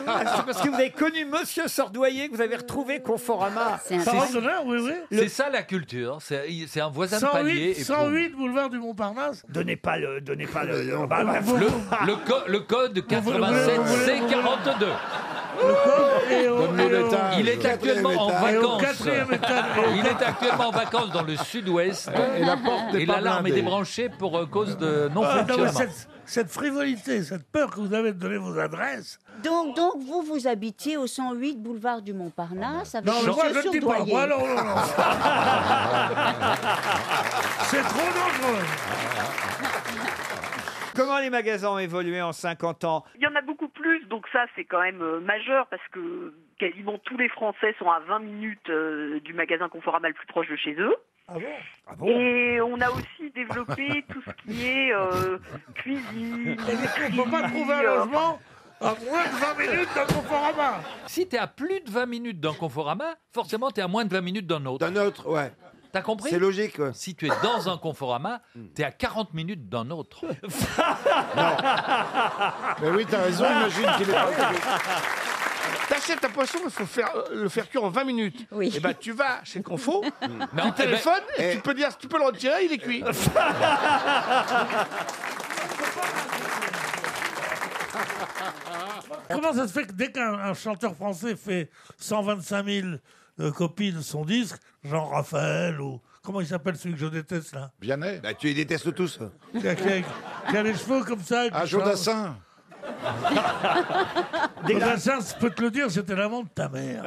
C'est parce que vous avez connu Monsieur Sordoyer que vous avez retrouvé Conforama. Parole d'honneur, oui, oui. C'est ça la culture. C'est un voisin de palier. 108 boulevard du Montparnasse. Donnez pas le. Le code 87 C42. Il est actuellement en vacances. Il est actuellement en vacances dans le sud-ouest. Et l'alarme est débranchée pour cause de non-fonctionnement. Cette frivolité, cette peur que vous avez de donner vos adresses. Donc vous habitiez au 108 boulevard du Montparnasse avec Non, moi je ne dis pas. Sordoyer. Moi, non. C'est trop dangereux. Comment les magasins ont évolué en 50 ans? Il y en a beaucoup plus, donc ça c'est quand même majeur parce que quasiment tous les Français sont à 20 minutes du magasin Conforama le plus proche de chez eux. Ah bon? Et on a aussi développé tout ce qui est cuisine. On ne peut pas trouver un logement à moins de 20 minutes d'un Conforama. Si t'es à plus de 20 minutes d'un Conforama, forcément t'es à moins de 20 minutes d'un autre. D'un autre, ouais. T'as compris? C'est logique, ouais. Si tu es dans un Conforama, t'es à 40 minutes d'un autre. Mais oui, t'as raison, imagine qu'il est pas... T'achètes un poisson, il faut le faire cuire en 20 minutes. Oui. Et ben tu vas chez Confo, Non, tu téléphones et tu peux dire, tu peux le retirer, il est cuit. Comment ça se fait que dès qu'un chanteur français fait 125 000 copies de son disque, Jean Raphaël ou... Comment il s'appelle celui que je déteste là? Vianney. Bah, tu les détestes tous. Qui a les cheveux comme ça. Ah, Jodassin. Jodassin, je peux te le dire, c'était l'amant de ta mère.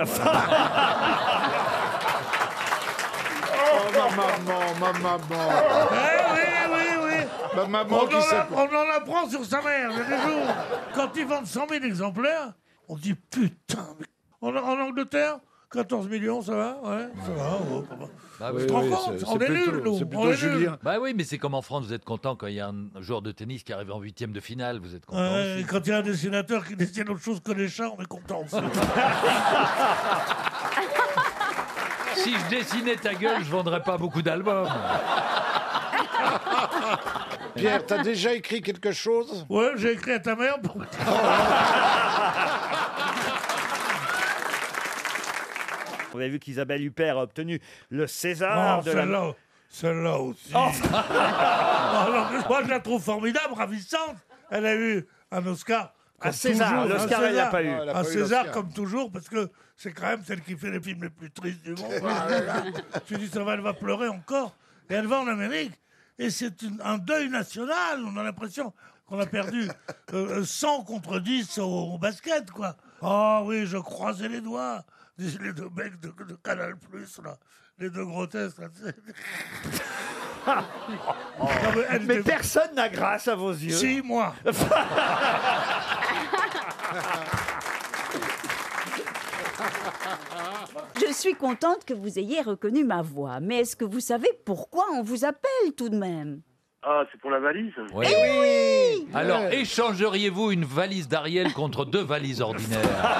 Oh, ma maman. Oui. Ma maman qui sait... On en apprend sur sa mère. Il y a des jours, quand ils vendent 100 000 exemplaires, on dit putain. En Angleterre, 14 millions, ça va? Ouais, ça va. Bah Tu te rends compte? On est nuls, nous. C'est On plutôt est nuls. Julien. Bah oui, mais c'est comme en France, vous êtes content quand il y a un joueur de tennis qui arrive en 8e de finale, vous êtes content Et aussi. quand il y a un dessinateur qui dessine autre chose que les chats, on est content aussi. Si je dessinais ta gueule, je vendrais pas beaucoup d'albums. Pierre, t'as déjà écrit quelque chose? Ouais, j'ai écrit à ta mère pour... Vous avez vu qu'Isabelle Huppert a obtenu le César de la... Celle-là aussi. Alors, moi, je la trouve formidable, ravissante. Elle a eu un Oscar. Un César. L'Oscar, elle l'a pas eu. Un César, comme toujours, parce que c'est quand même celle qui fait les films les plus tristes du monde. Je dis, elle va pleurer encore. Et elle va en Amérique. Et c'est un deuil national. On a l'impression qu'on a perdu 100 contre 10 au basket, quoi. Oh oui, je croisais les doigts. Les deux mecs de Canal+, là. Les deux grotesques, là. Mais personne n'a grâce à vos yeux. Si, moi. Je suis contente que vous ayez reconnu ma voix, mais est-ce que vous savez pourquoi on vous appelle tout de même? Ah, c'est pour la valise. Oui. Oui. Alors, échangeriez-vous une valise d'Ariel contre 2 valises ordinaires?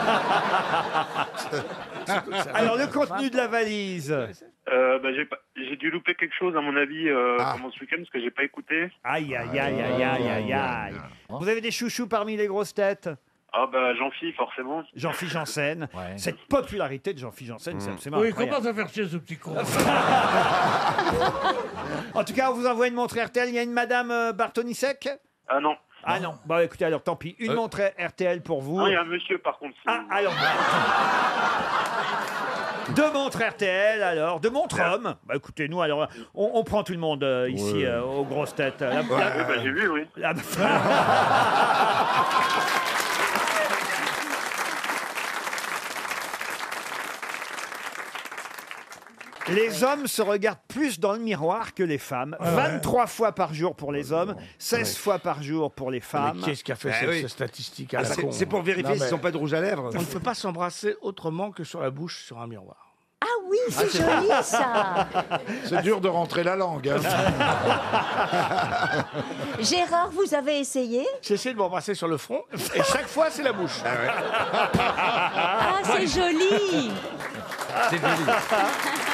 Alors, le contenu de la valise. J'ai dû louper quelque chose, à mon avis, pendant ce week-end, parce que j'ai pas écouté. Aïe. Vous avez des chouchous parmi les grosses têtes? Ah bah Jean-Philippe, forcément. Jean-Philippe Janssen. Ouais. Cette popularité de Jean-Philippe Janssen, c'est absolument Oui, incroyable. comment ça faire chier ce petit con? En tout cas, on vous envoie une montre RTL. Il y a une madame Bartonisek? Ah non. Ah non. Bon, écoutez, alors tant pis. Une montre RTL pour vous. Non, il y a un monsieur, par contre. Ah, alors. 2 montres RTL, alors. 2 montres hommes. Bah, écoutez, nous, alors, on prend tout le monde ici, aux grosses têtes. J'ai vu, oui. Les hommes se regardent plus dans le miroir que les femmes. 23 fois par jour pour les hommes, 16 fois par jour pour les femmes. Mais qu'est-ce qui a fait cette statistique à Ah, la con? c'est pour vérifier s'ils n'ont pas de rouge à lèvres. On ne peut pas s'embrasser autrement que sur la bouche sur un miroir. Ah oui, c'est joli ça. C'est dur de rentrer la langue. Hein. Gérard, vous avez essayé? J'essaie de m'embrasser sur le front et chaque fois c'est la bouche. Ah, c'est joli. C'est joli.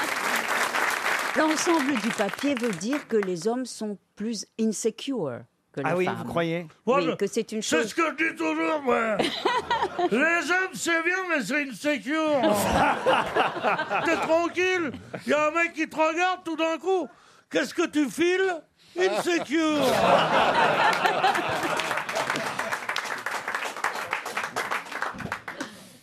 L'ensemble du papier veut dire que les hommes sont plus insecure. que la Ah oui, femme. vous croyez? Moi, Oui, que c'est une C'est chose. ce que je dis toujours, moi. Les hommes, c'est bien, mais c'est une sécure. T'es tranquille. Il y a un mec qui te regarde tout d'un coup. Qu'est-ce que tu files? Une sécure.